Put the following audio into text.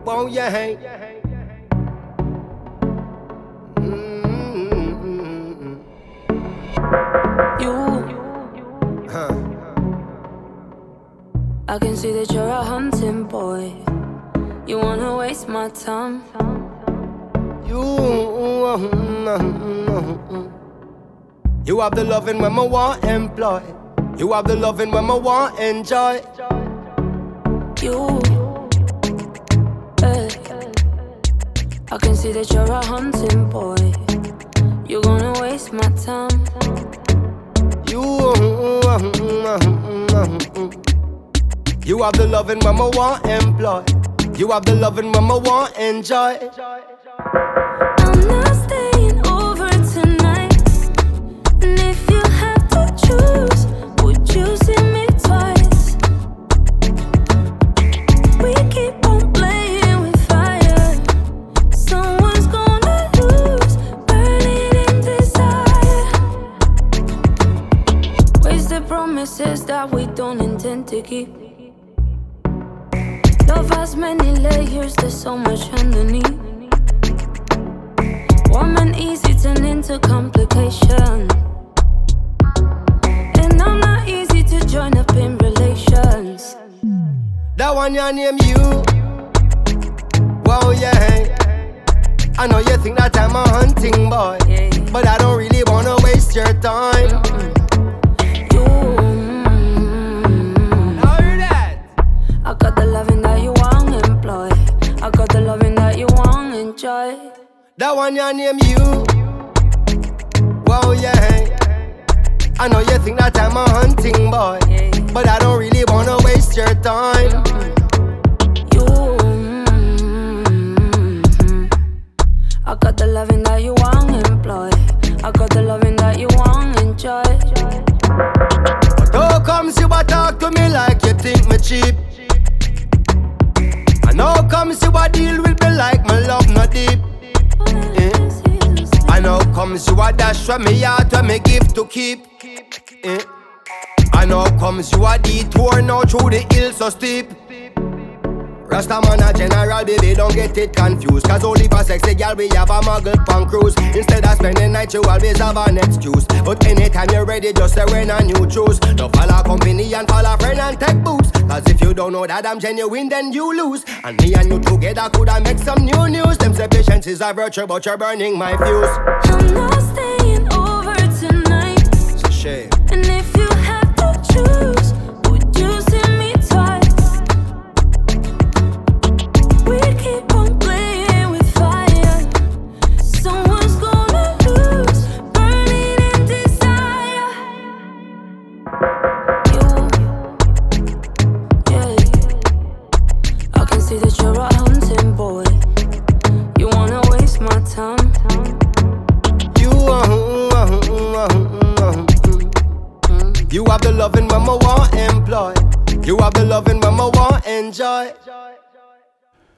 Whoa, yeah. I can see that you're a hunting boy. You wanna waste my time. You have the loving when I want employ. You have the loving when I want enjoy. I can see that you're a hunting boy. You gonna waste my time. You have the loving when I want employ. You have the loving when I want enjoy. I'm not staying over tonight. And if you have to choose, would you see me twice? We keep on playing with fire. Someone's gonna lose, burning in desire. Wasted promises that we don't intend to keep. Love has many layers, there's so much underneath. Warm and easy turn into complication. And I'm not easy to join up in relations. That one your name you. Wow, yeah. I know you think that I'm a hunting boy, but I don't really wanna waste your time. I got the loving that you want employ. I got the loving that you want enjoy. That one your name you. Wow, yeah. I know you think that I'm a hunting boy, but I don't really wanna waste your time. I got the loving that you want employ. I got the loving that you want enjoy. But how comes you a talk to me like you think me cheap? And how comes you a deal with me like my love not deep? And how comes you a dash from me heart when me give to keep? And how comes you a detour now through the hills so steep? Rasta man a general, baby, don't get it confused. Cause only for sexy girl we have a muggle punk cruise. Instead of spending night you always have an excuse. But anytime you're ready just say when a new choose. Don't follow company and follow friend and take boots. Cause if you don't know that I'm genuine then you lose. And me and you together coulda make some new news. Them say patience is a virtue but you're burning my fuse. I'm not staying over tonight. It's a shame. And if you have to choose, would you see me twice? We keep on playing with fire. Someone's gonna lose, burning in desire. I can see that you're a hunting boy. You wanna waste my time. You have the loving when I want employ. You have the loving when I want enjoy.